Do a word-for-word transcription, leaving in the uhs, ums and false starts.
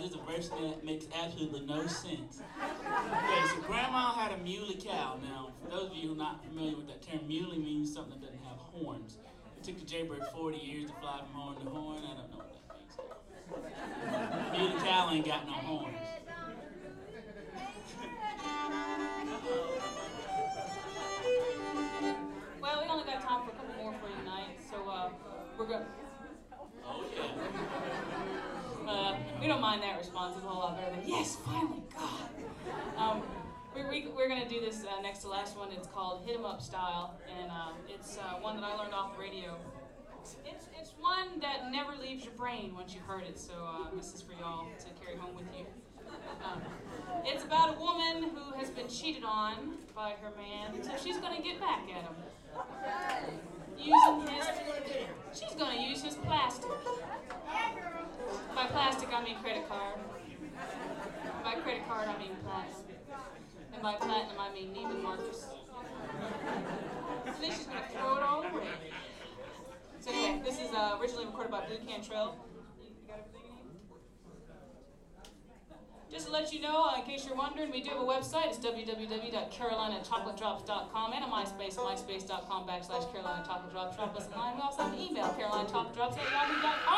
is a verse that makes absolutely no sense. Okay, so Grandma had a muley cow. Now, for those of you who are not familiar with that term, muley means something that doesn't have horns. It took the jaybird forty years to fly from horn to horn. I don't know what that means. Muley cow ain't got no horns. Well, we only got time for a couple more for you tonight, so uh, we're going. Oh yeah. Uh, we don't mind that response. It's a whole lot better than yes, finally, God. Um, we, we, we're going to do this uh, next to last one. It's called Hit 'Em Up Style, and uh, it's uh, one that I learned off the radio. It's it's one that never leaves your brain once you've heard it. So uh, this is for y'all to carry home with you. Um, it's about a woman who has been cheated on by her man, so she's going to get back at him. Using his, she's going to use his plastic. By plastic, I mean credit card. By credit card, I mean platinum. And by platinum, I mean Neiman Marcus. And then she's going to throw it all away. So anyway, this is uh, originally recorded by Blue Cantrell. You got everything you need? Just to let you know, uh, in case you're wondering, we do have a website. It's w w w dot carolina chocolate drops dot com and a MySpace, myspace dot com backslash Carolina Chocolate Drops. Drop us a line. We also have an email, carolina chocolate drops at yahoo dot com.